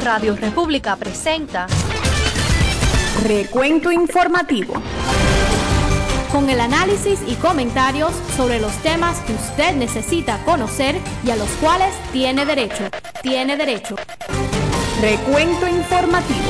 Radio República presenta Recuento Informativo, con el análisis y comentarios sobre los temas que usted necesita conocer y a los cuales tiene derecho. Recuento Informativo.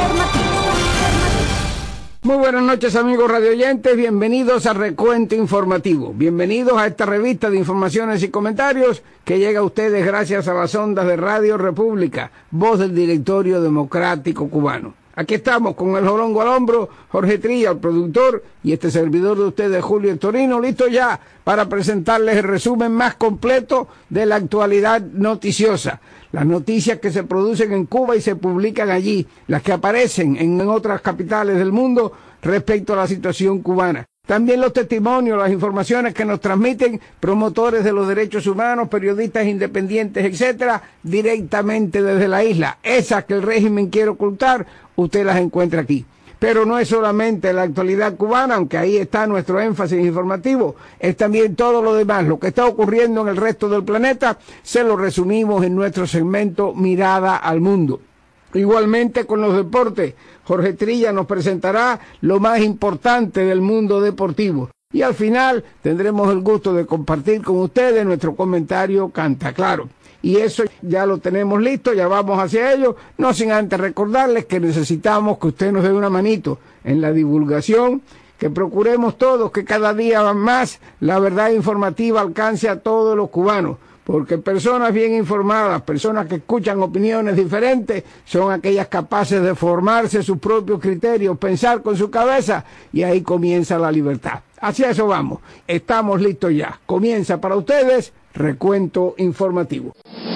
Muy buenas noches, amigos radioyentes, bienvenidos a Recuento Informativo. Bienvenidos a esta revista de informaciones y comentarios que llega a ustedes gracias a las ondas de Radio República, voz del Directorio Democrático Cubano. Aquí estamos con el jorongo al hombro, Jorge Trilla, el productor, y este servidor de ustedes, Julio Torino, listo ya para presentarles el resumen más completo de la actualidad noticiosa. Las noticias que se producen en Cuba y se publican allí, las que aparecen en otras capitales del mundo respecto a la situación cubana. También los testimonios, las informaciones que nos transmiten promotores de los derechos humanos, periodistas independientes, etcétera, directamente desde la isla. Esas que el régimen quiere ocultar, usted las encuentra aquí. Pero no es solamente la actualidad cubana, aunque ahí está nuestro énfasis informativo, es también todo lo demás, lo que está ocurriendo en el resto del planeta, se lo resumimos en nuestro segmento Mirada al Mundo. Igualmente con los deportes, Jorge Trilla nos presentará lo más importante del mundo deportivo. Y al final tendremos el gusto de compartir con ustedes nuestro comentario Canta Claro. Y eso ya lo tenemos listo, ya vamos hacia ello, no sin antes recordarles que necesitamos que usted nos dé una manito en la divulgación, que procuremos todos que cada día más la verdad informativa alcance a todos los cubanos, porque personas bien informadas, personas que escuchan opiniones diferentes, son aquellas capaces de formarse sus propios criterios, pensar con su cabeza, y ahí comienza la libertad. Hacia eso vamos, estamos listos ya. Comienza para ustedes Recuento Informativo.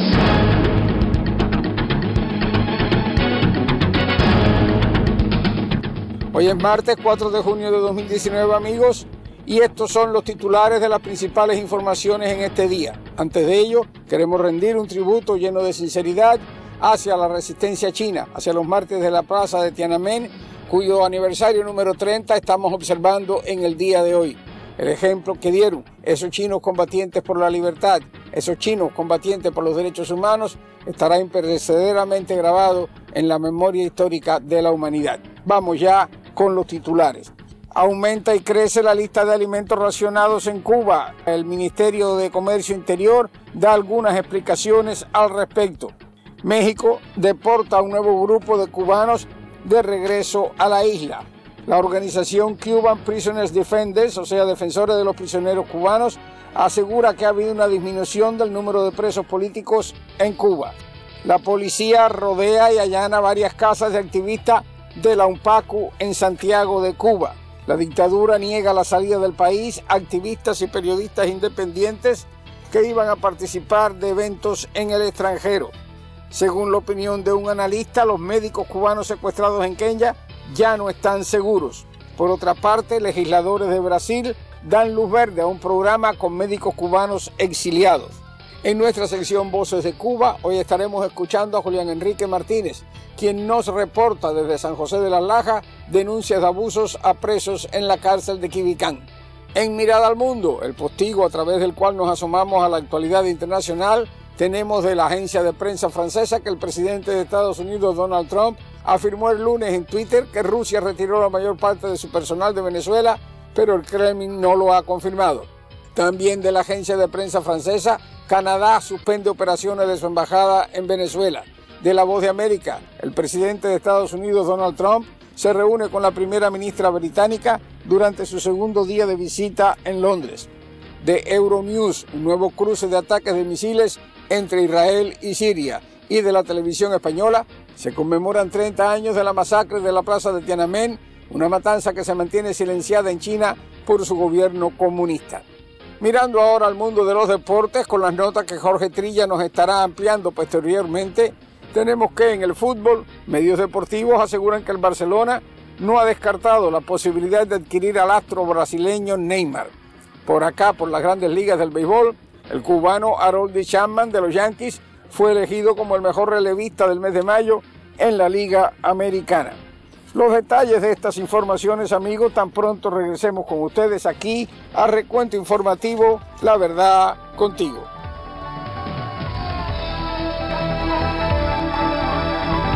Hoy es martes 4 de junio de 2019, amigos, y estos son los titulares de las principales informaciones en este día. Antes de ello, queremos rendir un tributo lleno de sinceridad hacia la resistencia china, hacia los mártires de la plaza de Tiananmen, cuyo aniversario número 30 estamos observando en el día de hoy. El ejemplo que dieron esos chinos combatientes por la libertad, esos chinos combatientes por los derechos humanos, estará imperecederamente grabado en la memoria histórica de la humanidad. Vamos ya con los titulares. Aumenta y crece la lista de alimentos racionados en Cuba. El Ministerio de Comercio Interior da algunas explicaciones al respecto. México deporta a un nuevo grupo de cubanos de regreso a la isla. La organización Cuban Prisoners Defenders, o sea, defensores de los prisioneros cubanos, asegura que ha habido una disminución del número de presos políticos en Cuba. La policía rodea y allana varias casas de activistas de la UNPACU en Santiago de Cuba. La dictadura niega la salida del país a activistas y periodistas independientes que iban a participar de eventos en el extranjero. Según la opinión de un analista, los médicos cubanos secuestrados en Kenia ya no están seguros. Por otra parte, legisladores de Brasil dan luz verde a un programa con médicos cubanos exiliados. En nuestra sección Voces de Cuba, hoy estaremos escuchando a Julián Enrique Martínez, quien nos reporta desde San José de las Lajas denuncias de abusos a presos en la cárcel de Quibicán. En Mirada al Mundo, el postigo a través del cual nos asomamos a la actualidad internacional, tenemos de la agencia de prensa francesa que el presidente de Estados Unidos, Donald Trump, afirmó el lunes en Twitter que Rusia retiró la mayor parte de su personal de Venezuela, pero el Kremlin no lo ha confirmado. También de la agencia de prensa francesa, Canadá suspende operaciones de su embajada en Venezuela. De La Voz de América, el presidente de Estados Unidos, Donald Trump, se reúne con la primera ministra británica durante su segundo día de visita en Londres. De Euronews, un nuevo cruce de ataques de misiles entre Israel y Siria. Y de la televisión española, se conmemoran 30 años de la masacre de la plaza de Tiananmen, una matanza que se mantiene silenciada en China por su gobierno comunista. Mirando ahora al mundo de los deportes, con las notas que Jorge Trilla nos estará ampliando posteriormente, tenemos que en el fútbol, medios deportivos aseguran que el Barcelona no ha descartado la posibilidad de adquirir al astro brasileño Neymar. Por acá, por las grandes ligas del béisbol, el cubano Aroldis Chapman de los Yankees fue elegido como el mejor relevista del mes de mayo en la Liga Americana. Los detalles de estas informaciones, amigos, tan pronto regresemos con ustedes aquí a Recuento Informativo, La Verdad Contigo.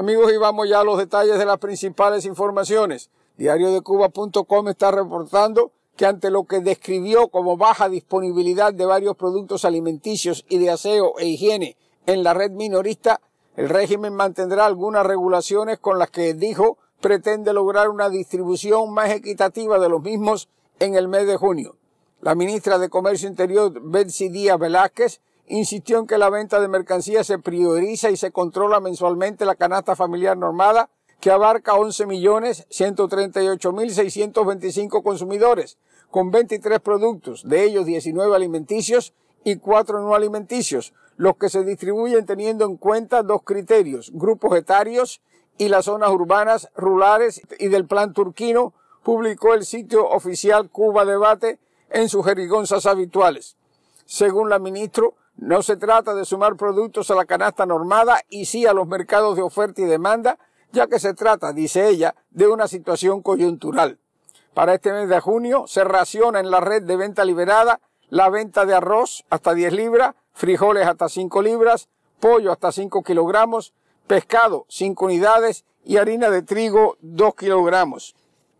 Amigos, y vamos ya a los detalles de las principales informaciones. DiarioDeCuba.com está reportando que ante lo que describió como baja disponibilidad de varios productos alimenticios y de aseo e higiene en la red minorista, el régimen mantendrá algunas regulaciones con las que, dijo, pretende lograr una distribución más equitativa de los mismos en el mes de junio. La ministra de Comercio Interior, Betsy Díaz Velázquez, insistió en que la venta de mercancías se prioriza y se controla mensualmente la canasta familiar normada, que abarca 11.138.625 consumidores, con 23 productos, de ellos 19 alimenticios y 4 no alimenticios, los que se distribuyen teniendo en cuenta dos criterios: grupos etarios y las zonas urbanas, rurales y del plan turquino, publicó el sitio oficial Cuba Debate en sus jerigonzas habituales. Según la ministra, no se trata de sumar productos a la canasta normada y sí a los mercados de oferta y demanda, ya que se trata, dice ella, de una situación coyuntural. Para este mes de junio se raciona en la red de venta liberada la venta de arroz hasta 10 libras, frijoles hasta 5 libras, pollo hasta 5 kilogramos, pescado 5 unidades y harina de trigo 2 kilogramos.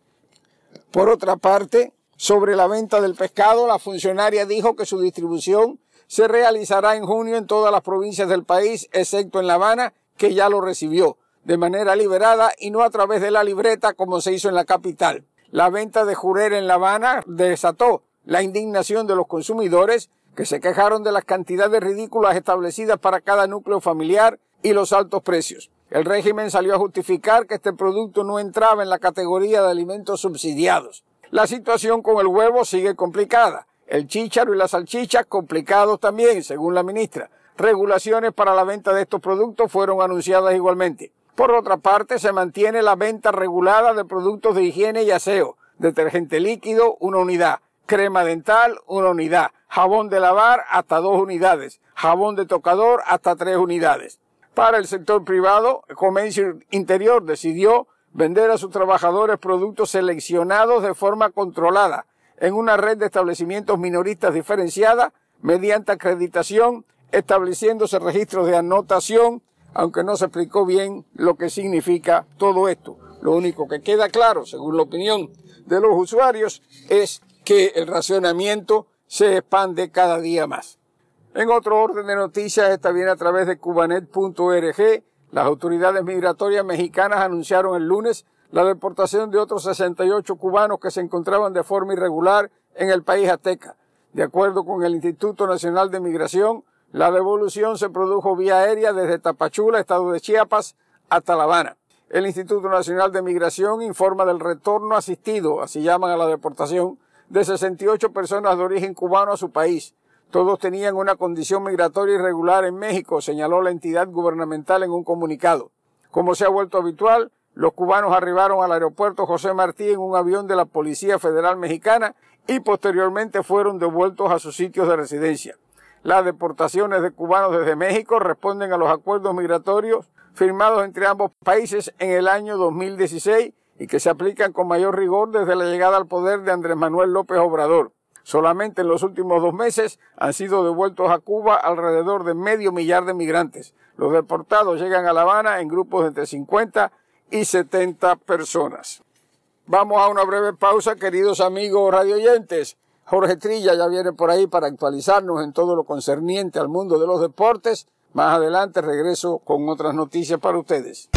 Por otra parte, sobre la venta del pescado, la funcionaria dijo que su distribución se realizará en junio en todas las provincias del país, excepto en La Habana, que ya lo recibió, de manera liberada y no a través de la libreta como se hizo en la capital. La venta de jurel en La Habana desató la indignación de los consumidores, que se quejaron de las cantidades ridículas establecidas para cada núcleo familiar y los altos precios. El régimen salió a justificar que este producto no entraba en la categoría de alimentos subsidiados. La situación con el huevo sigue complicada. El chícharo y las salchichas complicados también, según la ministra. Regulaciones para la venta de estos productos fueron anunciadas igualmente. Por otra parte, se mantiene la venta regulada de productos de higiene y aseo. Detergente líquido, 1 unidad. Crema dental, 1 unidad. Jabón de lavar, hasta 2 unidades. Jabón de tocador, hasta 3 unidades. Para el sector privado, el Comercio Interior decidió vender a sus trabajadores productos seleccionados de forma controlada en una red de establecimientos minoristas diferenciada mediante acreditación, estableciéndose registros de anotación, aunque no se explicó bien lo que significa todo esto. Lo único que queda claro, según la opinión de los usuarios, es que el racionamiento se expande cada día más. En otro orden de noticias, esta viene a través de cubanet.org, las autoridades migratorias mexicanas anunciaron el lunes la deportación de otros 68 cubanos que se encontraban de forma irregular en el país azteca. De acuerdo con el Instituto Nacional de Migración, la devolución se produjo vía aérea desde Tapachula, estado de Chiapas, hasta La Habana. El Instituto Nacional de Migración informa del retorno asistido, así llaman a la deportación, de 68 personas de origen cubano a su país. Todos tenían una condición migratoria irregular en México, señaló la entidad gubernamental en un comunicado. Como se ha vuelto habitual, los cubanos arribaron al aeropuerto José Martí en un avión de la Policía Federal Mexicana y posteriormente fueron devueltos a sus sitios de residencia. Las deportaciones de cubanos desde México responden a los acuerdos migratorios firmados entre ambos países en el año 2016 y que se aplican con mayor rigor desde la llegada al poder de Andrés Manuel López Obrador. Solamente en los últimos 2 meses han sido devueltos a Cuba alrededor de 500,000 de migrantes. Los deportados llegan a La Habana en grupos de entre 50 y 70 personas. Vamos a una breve pausa, queridos amigos radioyentes. Jorge Trilla ya viene por ahí para actualizarnos en todo lo concerniente al mundo de los deportes. Más adelante regreso con otras noticias para ustedes.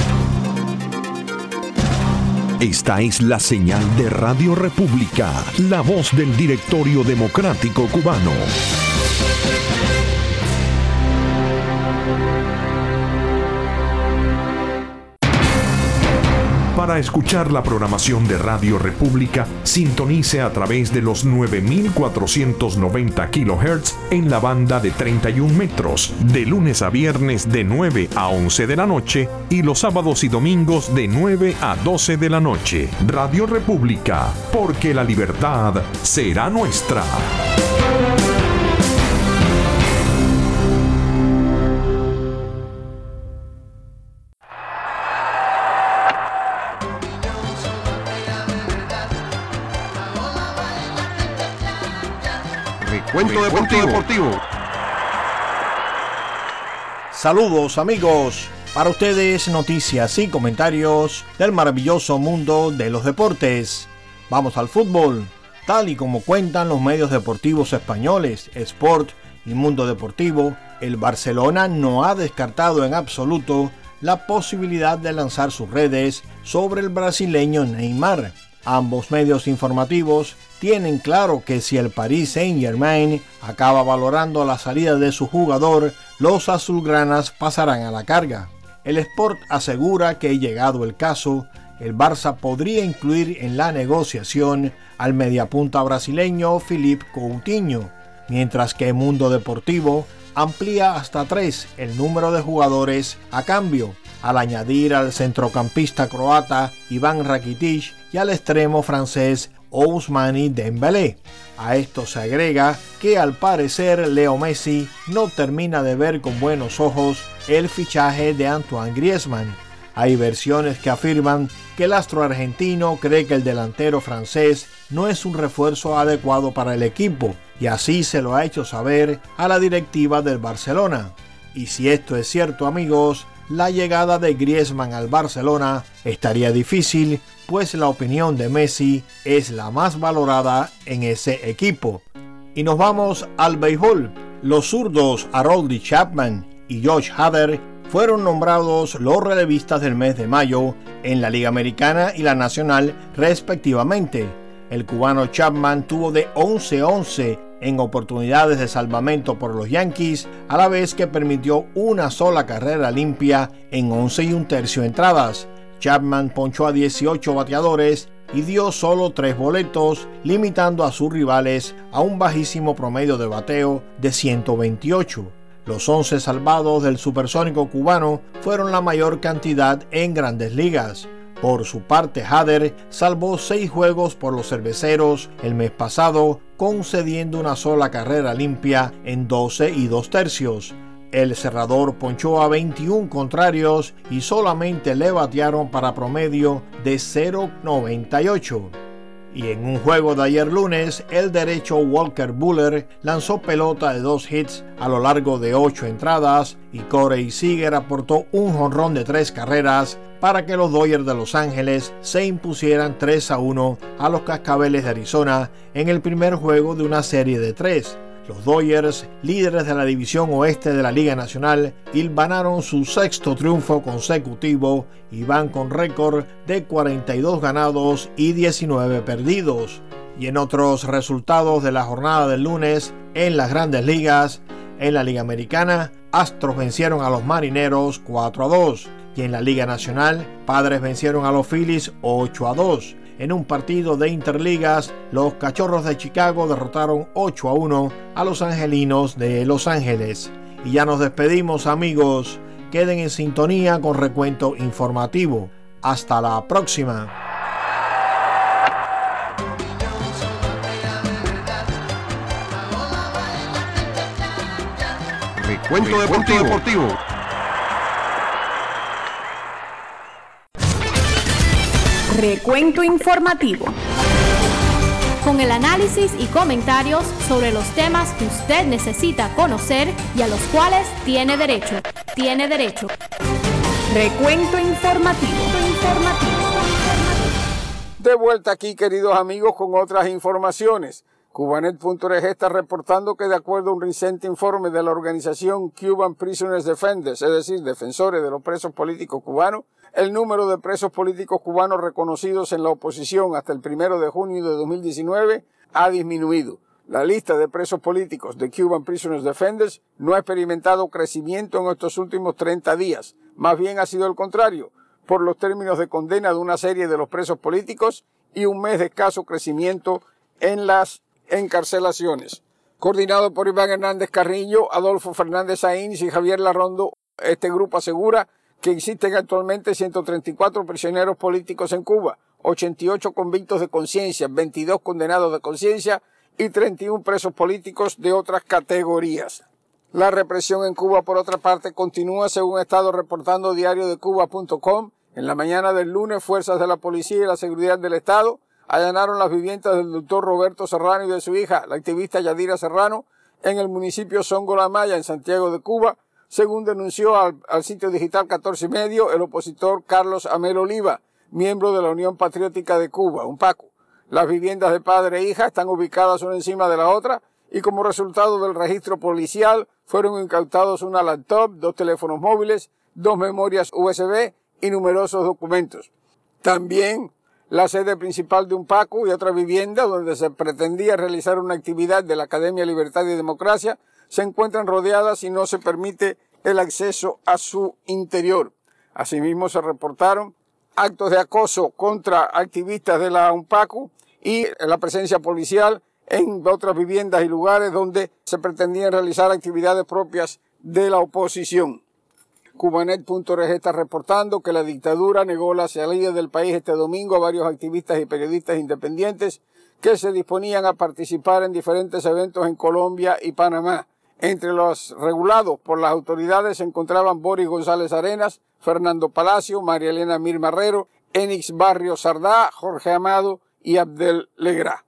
Esta es la señal de Radio República, la voz del Directorio Democrático Cubano. Para escuchar la programación de Radio República, sintonice a través de los 9.490 kHz en la banda de 31 metros, de lunes a viernes de 9 a 11 de la noche y los sábados y domingos de 9 a 12 de la noche. Radio República, porque la libertad será nuestra. Cuento deportivo. Saludos amigos Para ustedes, noticias y comentarios del maravilloso mundo de los deportes. Vamos al fútbol. Tal y como cuentan los medios deportivos españoles, Sport y Mundo Deportivo, el Barcelona no ha descartado en absoluto la posibilidad de lanzar sus redes sobre el brasileño Neymar. Ambos medios informativos tienen claro que si el Paris Saint-Germain acaba valorando la salida de su jugador, los azulgranas pasarán a la carga. El Sport asegura que, llegado el caso, el Barça podría incluir en la negociación al mediapunta brasileño Philippe Coutinho, mientras que Mundo Deportivo amplía hasta 3 el número de jugadores a cambio, al añadir al centrocampista croata Iván Rakitic y al extremo francés Ousmane Dembélé. A esto se agrega que al parecer Leo Messi no termina de ver con buenos ojos el fichaje de Antoine Griezmann. Hay versiones que afirman que el astro argentino cree que el delantero francés no es un refuerzo adecuado para el equipo, y así se lo ha hecho saber a la directiva del Barcelona. Y si esto es cierto, amigos, la llegada de Griezmann al Barcelona estaría difícil, pues la opinión de Messi es la más valorada en ese equipo. Y nos vamos al béisbol. Los zurdos Aroldis Chapman y Josh Hader fueron nombrados los relevistas del mes de mayo en la Liga Americana y la Nacional respectivamente. El cubano Chapman tuvo de 11-11 en oportunidades de salvamento por los Yankees, a la vez que permitió una sola carrera limpia en 11 1/3 entradas. Chapman ponchó a 18 bateadores y dio solo 3 boletos, limitando a sus rivales a un bajísimo promedio de bateo de 128. Los 11 salvados del supersónico cubano fueron la mayor cantidad en Grandes Ligas. Por su parte, Hader salvó 6 juegos por los cerveceros el mes pasado, concediendo una sola carrera limpia en 12 2/3. El cerrador ponchó a 21 contrarios y solamente le batearon para promedio de 0.98. Y en un juego de ayer lunes, el derecho Walker Buehler lanzó pelota de 2 hits a lo largo de 8 entradas y Corey Seager aportó un jonrón de 3 carreras para que los Dodgers de Los Ángeles se impusieran 3-1 a los Cascabeles de Arizona en el primer juego de una serie de 3. Los Dodgers, líderes de la división oeste de la Liga Nacional, hilvanaron su 6º triunfo consecutivo y van con récord de 42 ganados y 19 perdidos. Y en otros resultados de la jornada del lunes, en las Grandes Ligas, en la Liga Americana, Astros vencieron a los Marineros 4-2. Y en la Liga Nacional, Padres vencieron a los Phillies 8-2. En un partido de Interligas, los Cachorros de Chicago derrotaron 8-1 a los Angelinos de Los Ángeles. Y ya nos despedimos, amigos. Queden en sintonía con Recuento Informativo. Hasta la próxima. Recuento Deportivo. Recuento informativo. Con el análisis y comentarios sobre los temas que usted necesita conocer y a los cuales tiene derecho. Recuento informativo. De vuelta aquí, queridos amigos, con otras informaciones. Cubanet.org está reportando que, de acuerdo a un reciente informe de la organización Cuban Prisoners Defenders, es decir, defensores de los presos políticos cubanos, el número de presos políticos cubanos reconocidos en la oposición hasta el 1 de junio de 2019 ha disminuido. La lista de presos políticos de Cuban Prisoners Defenders no ha experimentado crecimiento en estos últimos 30 días. Más bien ha sido el contrario, por los términos de condena de una serie de los presos políticos y un mes de escaso crecimiento en las encarcelaciones. Coordinado por Iván Hernández Carrillo, Adolfo Fernández Sainz y Javier Larrondo, este grupo asegura que existen actualmente 134 prisioneros políticos en Cuba, 88 convictos de conciencia, 22 condenados de conciencia y 31 presos políticos de otras categorías. La represión en Cuba, por otra parte, continúa, según ha estado reportando diariodecuba.com. En la mañana del lunes, fuerzas de la policía y la seguridad del Estado allanaron las viviendas del doctor Roberto Serrano y de su hija, la activista Yadira Serrano, en el municipio Songo La Maya, en Santiago de Cuba, según denunció al sitio digital 14 y medio el opositor Carlos Amel Oliva, miembro de la Unión Patriótica de Cuba, UNPACU. Las viviendas de padre e hija están ubicadas una encima de la otra y como resultado del registro policial fueron incautados una laptop, 2 teléfonos móviles, 2 memorias USB y numerosos documentos. También la sede principal de UNPACU y otra vivienda donde se pretendía realizar una actividad de la Academia Libertad y Democracia se encuentran rodeadas y no se permite el acceso a su interior. Asimismo se reportaron actos de acoso contra activistas de la UNPACU y la presencia policial en otras viviendas y lugares donde se pretendían realizar actividades propias de la oposición. Cubanet.org está reportando que la dictadura negó la salida del país este domingo a varios activistas y periodistas independientes que se disponían a participar en diferentes eventos en Colombia y Panamá. Entre los regulados por las autoridades se encontraban Boris González Arenas, Fernando Palacio, María Elena Mir Marrero, Enix Barrio Sardá, Jorge Amado y Abdel Legrá.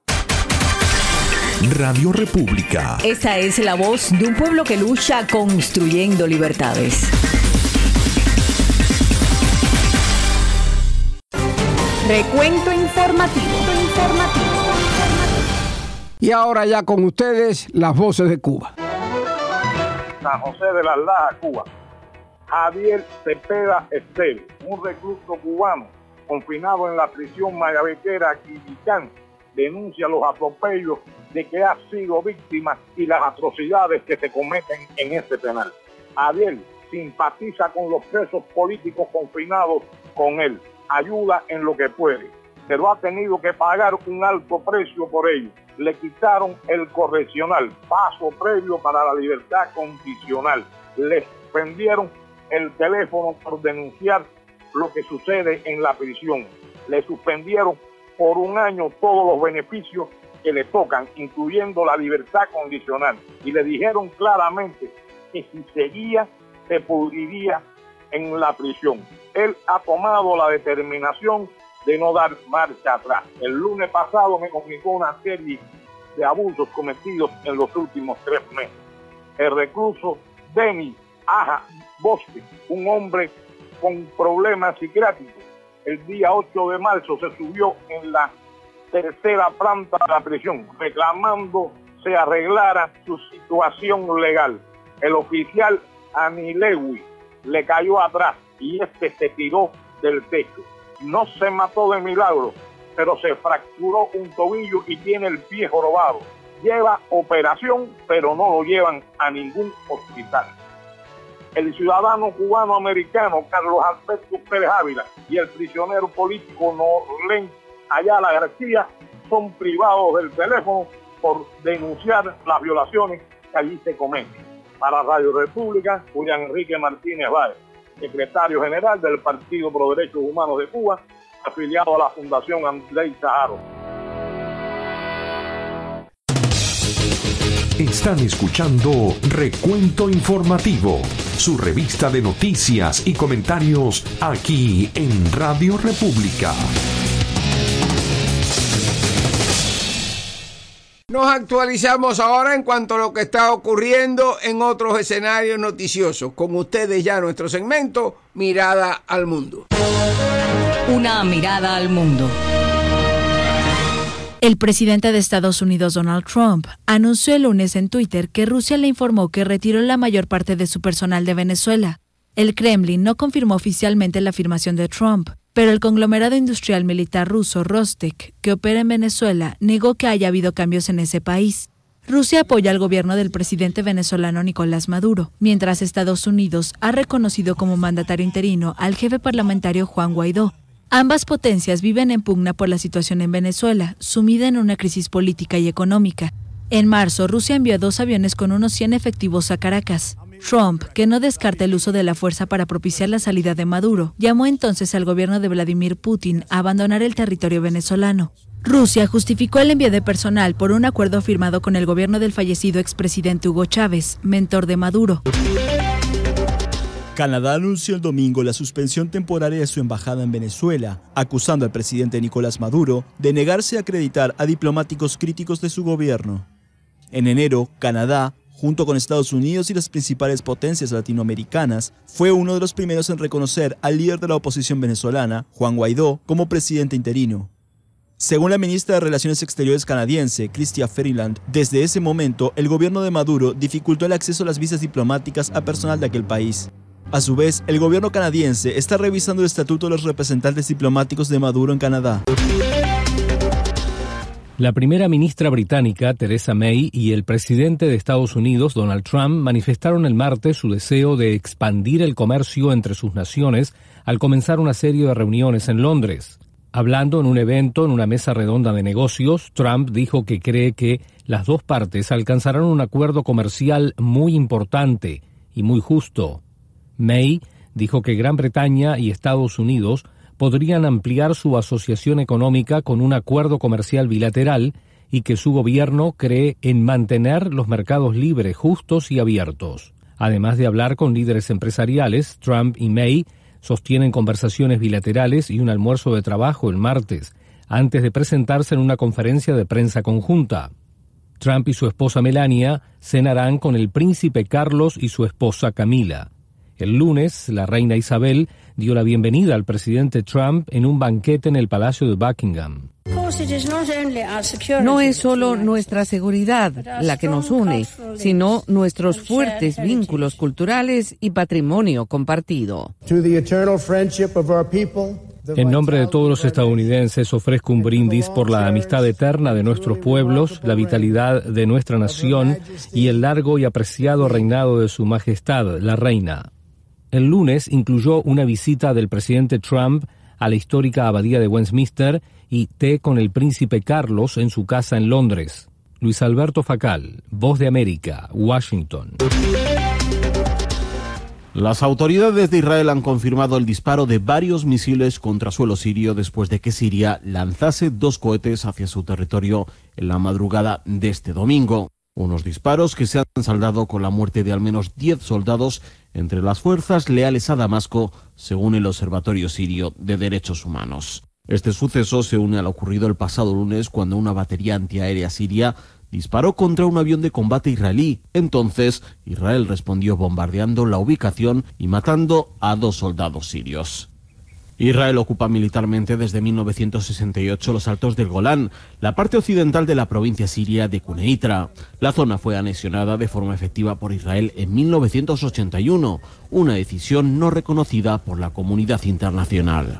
Radio República. Esa es la voz de un pueblo que lucha construyendo libertades. Recuento informativo. Y ahora ya con ustedes las voces de Cuba. San José de las Lajas, Cuba. Javier Cepeda Estel, un recluso cubano confinado en la prisión mayabequera Quibicán, denuncia los atropellos de que ha sido víctima y las atrocidades que se cometen en este penal. Javier simpatiza con los presos políticos confinados con él, ayuda en lo que puede, pero ha tenido que pagar un alto precio por ello. Le quitaron el correccional, paso previo para la libertad condicional. Le suspendieron el teléfono por denunciar lo que sucede en la prisión. Le suspendieron por 1 año todos los beneficios que le tocan, incluyendo la libertad condicional. Y le dijeron claramente que si seguía, se pudriría en la prisión. Él ha tomado la determinación de no dar marcha atrás. El lunes pasado me comunicó una serie de abusos cometidos en los últimos 3 meses. El recluso Denis Aja Bosque, un hombre con problemas psiquiátricos, el día 8 de marzo se subió en la 3ª planta de la prisión, reclamando se arreglara su situación legal. El oficial Anilewi le cayó atrás y se tiró del techo. No se mató de milagro, pero se fracturó un tobillo y tiene el pie jorobado. Lleva operación, pero no lo llevan a ningún hospital. El ciudadano cubano-americano Carlos Alberto Pérez Ávila y el prisionero político Norlen Ayala García son privados del teléfono por denunciar las violaciones que allí se cometen. Para Radio República, Julián Enrique Martínez Báez, secretario general del Partido Pro Derechos Humanos de Cuba, afiliado a la Fundación Andrés Saharo. Están escuchando Recuento Informativo, su revista de noticias y comentarios aquí en Radio República. Nos actualizamos ahora en cuanto a lo que está ocurriendo en otros escenarios noticiosos. Con ustedes ya nuestro segmento Mirada al Mundo. Una mirada al mundo. El presidente de Estados Unidos, Donald Trump, anunció el lunes en Twitter que Rusia le informó que retiró la mayor parte de su personal de Venezuela. El Kremlin no confirmó oficialmente la afirmación de Trump, pero el conglomerado industrial militar ruso Rostec, que opera en Venezuela, negó que haya habido cambios en ese país. Rusia apoya al gobierno del presidente venezolano Nicolás Maduro, mientras Estados Unidos ha reconocido como mandatario interino al jefe parlamentario Juan Guaidó. Ambas potencias viven en pugna por la situación en Venezuela, sumida en una crisis política y económica. En marzo, Rusia envió 2 aviones con unos 100 efectivos a Caracas. Trump, que no descarta el uso de la fuerza para propiciar la salida de Maduro, llamó entonces al gobierno de Vladimir Putin a abandonar el territorio venezolano. Rusia justificó el envío de personal por un acuerdo firmado con el gobierno del fallecido expresidente Hugo Chávez, mentor de Maduro. Canadá anunció el domingo la suspensión temporaria de su embajada en Venezuela, acusando al presidente Nicolás Maduro de negarse a acreditar a diplomáticos críticos de su gobierno. En enero, Canadá, junto con Estados Unidos y las principales potencias latinoamericanas, fue uno de los primeros en reconocer al líder de la oposición venezolana, Juan Guaidó, como presidente interino. Según la ministra de Relaciones Exteriores canadiense, Chrystia Freeland, desde ese momento el gobierno de Maduro dificultó el acceso a las visas diplomáticas a personal de aquel país. A su vez, el gobierno canadiense está revisando el estatuto de los representantes diplomáticos de Maduro en Canadá. La primera ministra británica, Theresa May, y el presidente de Estados Unidos, Donald Trump, manifestaron el martes su deseo de expandir el comercio entre sus naciones al comenzar una serie de reuniones en Londres. Hablando en un evento en una mesa redonda de negocios, Trump dijo que cree que las dos partes alcanzarán un acuerdo comercial muy importante y muy justo. May dijo que Gran Bretaña y Estados Unidos podrían ampliar su asociación económica con un acuerdo comercial bilateral y que su gobierno cree en mantener los mercados libres, justos y abiertos. Además de hablar con líderes empresariales, Trump y May sostienen conversaciones bilaterales y un almuerzo de trabajo el martes, antes de presentarse en una conferencia de prensa conjunta. Trump y su esposa Melania cenarán con el príncipe Carlos y su esposa Camila. El lunes, la reina Isabel dio la bienvenida al presidente Trump en un banquete en el Palacio de Buckingham. No es solo nuestra seguridad la que nos une, sino nuestros fuertes vínculos culturales y patrimonio compartido. En nombre de todos los estadounidenses ofrezco un brindis por la amistad eterna de nuestros pueblos, la vitalidad de nuestra nación y el largo y apreciado reinado de Su Majestad, la Reina. El lunes incluyó una visita del presidente Trump a la histórica abadía de Westminster y té con el príncipe Carlos en su casa en Londres. Luis Alberto Facal, Voz de América, Washington. Las autoridades de Israel han confirmado el disparo de varios misiles contra suelo sirio después de que Siria lanzase 2 cohetes hacia su territorio en la madrugada de este domingo. Unos disparos que se han saldado con la muerte de al menos 10 soldados entre las fuerzas leales a Damasco, según el Observatorio Sirio de Derechos Humanos. Este suceso se une al ocurrido el pasado lunes cuando una batería antiaérea siria disparó contra un avión de combate israelí. Entonces, Israel respondió bombardeando la ubicación y matando a 2 soldados sirios. Israel ocupa militarmente desde 1968 los Altos del Golán, la parte occidental de la provincia siria de Quneitra. La zona fue anexionada de forma efectiva por Israel en 1981, una decisión no reconocida por la comunidad internacional.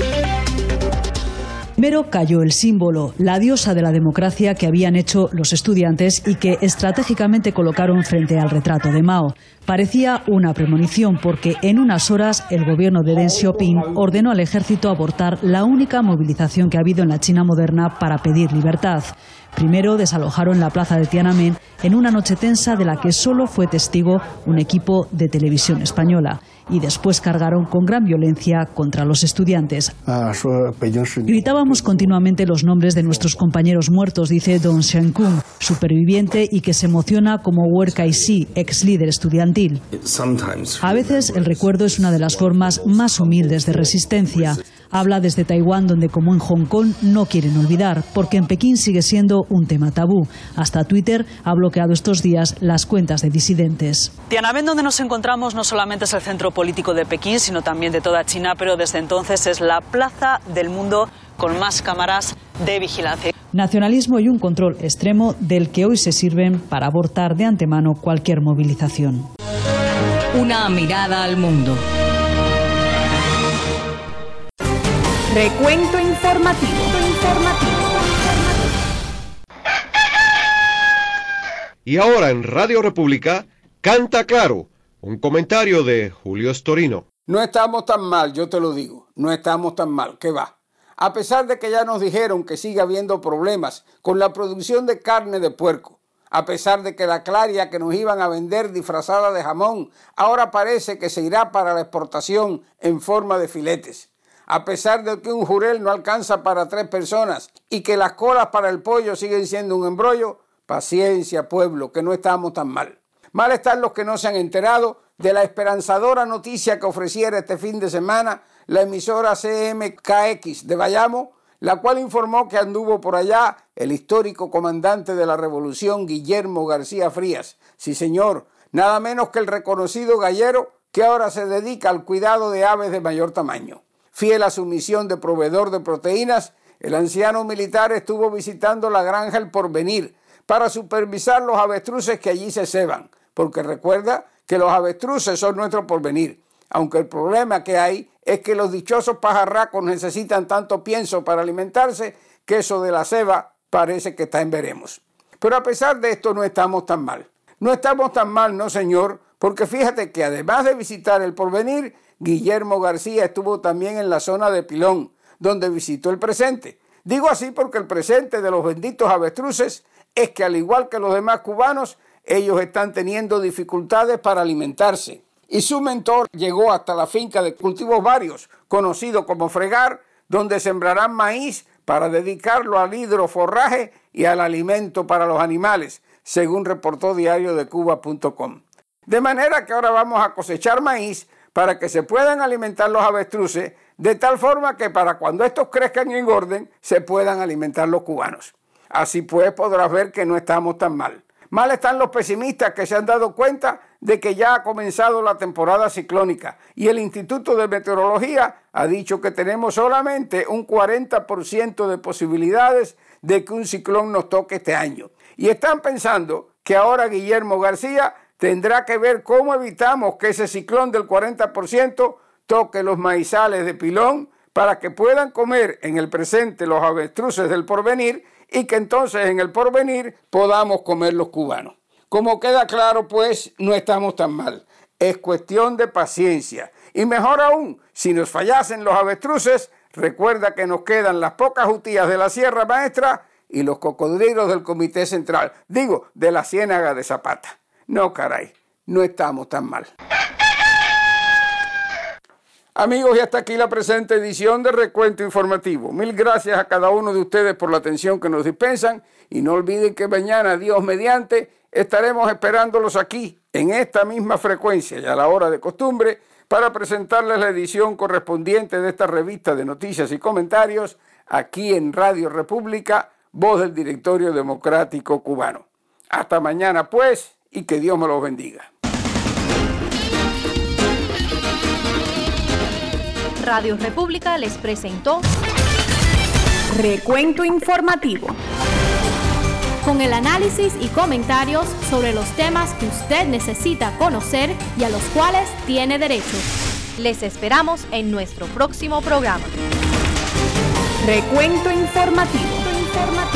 Primero cayó el símbolo, la diosa de la democracia que habían hecho los estudiantes y que estratégicamente colocaron frente al retrato de Mao. Parecía una premonición porque en unas horas el gobierno de Deng Xiaoping ordenó al ejército abortar la única movilización que ha habido en la China moderna para pedir libertad. Primero desalojaron la plaza de Tiananmen en una noche tensa de la que solo fue testigo un equipo de televisión española. Y después cargaron con gran violencia contra los estudiantes. Gritábamos continuamente los nombres de nuestros compañeros muertos, dice Dong Xiankun, superviviente y que se emociona como Wer Kai-si, ex líder estudiantil. A veces el recuerdo es una de las formas más humildes de resistencia. Habla desde Taiwán, donde como en Hong Kong no quieren olvidar, porque en Pekín sigue siendo un tema tabú. Hasta Twitter ha bloqueado estos días las cuentas de disidentes. Tiananmen, donde nos encontramos, no solamente es el centro político de Pekín, sino también de toda China, pero desde entonces es la plaza del mundo con más cámaras de vigilancia. Nacionalismo y un control extremo del que hoy se sirven para abortar de antemano cualquier movilización. Una mirada al mundo. Recuento informativo. Y ahora en Radio República, Canta Claro, un comentario de Julio Storino. No estamos tan mal, yo te lo digo, no estamos tan mal, ¿qué va? A pesar de que ya nos dijeron que sigue habiendo problemas con la producción de carne de puerco, a pesar de que la claria que nos iban a vender disfrazada de jamón, ahora parece que se irá para la exportación en forma de filetes. A pesar de que un jurel no alcanza para 3 personas y que las colas para el pollo siguen siendo un embrollo, paciencia, pueblo, que no estamos tan mal. Mal están los que no se han enterado de la esperanzadora noticia que ofreciera este fin de semana la emisora CMKX de Bayamo, la cual informó que anduvo por allá el histórico comandante de la revolución Guillermo García Frías. Sí, señor, nada menos que el reconocido gallero que ahora se dedica al cuidado de aves de mayor tamaño. Fiel a su misión de proveedor de proteínas, el anciano militar estuvo visitando la granja El Porvenir para supervisar los avestruces que allí se ceban, porque recuerda que los avestruces son nuestro porvenir, aunque el problema que hay es que los dichosos pajarracos necesitan tanto pienso para alimentarse que eso de la ceba parece que está en veremos. Pero a pesar de esto no estamos tan mal. No estamos tan mal, no señor, porque fíjate que además de visitar El Porvenir, Guillermo García estuvo también en la zona de Pilón, donde visitó el presente. Digo así porque el presente de los benditos avestruces es que al igual que los demás cubanos, ellos están teniendo dificultades para alimentarse. Y su mentor llegó hasta la finca de cultivos varios, conocido como Fregar, donde sembrarán maíz para dedicarlo al hidroforraje y al alimento para los animales, según reportó diariodecuba.com. De manera que ahora vamos a cosechar maíz para que se puedan alimentar los avestruces, de tal forma que para cuando estos crezcan y engorden, se puedan alimentar los cubanos. Así pues podrás ver que no estamos tan mal. Mal están los pesimistas que se han dado cuenta de que ya ha comenzado la temporada ciclónica y el Instituto de Meteorología ha dicho que tenemos solamente un 40% de posibilidades de que un ciclón nos toque este año. Y están pensando que ahora Guillermo García tendrá que ver cómo evitamos que ese ciclón del 40% toque los maizales de Pilón para que puedan comer en el presente los avestruces del porvenir y que entonces en el porvenir podamos comer los cubanos. Como queda claro, pues, no estamos tan mal. Es cuestión de paciencia. Y mejor aún, si nos fallasen los avestruces, recuerda que nos quedan las pocas jutías de la Sierra Maestra y los cocodrilos del Comité Central. Digo, de la Ciénaga de Zapata. No, caray, no estamos tan mal. Amigos, y hasta aquí la presente edición de Recuento Informativo. Mil gracias a cada uno de ustedes por la atención que nos dispensan y no olviden que mañana, Dios mediante, estaremos esperándolos aquí, en esta misma frecuencia y a la hora de costumbre, para presentarles la edición correspondiente de esta revista de noticias y comentarios, aquí en Radio República, voz del Directorio Democrático Cubano. Hasta mañana, pues, y que Dios me los bendiga. Radio República les presentó Recuento Informativo, con el análisis y comentarios sobre los temas que usted necesita conocer y a los cuales tiene derecho. Les esperamos en nuestro próximo programa. Recuento Informativo.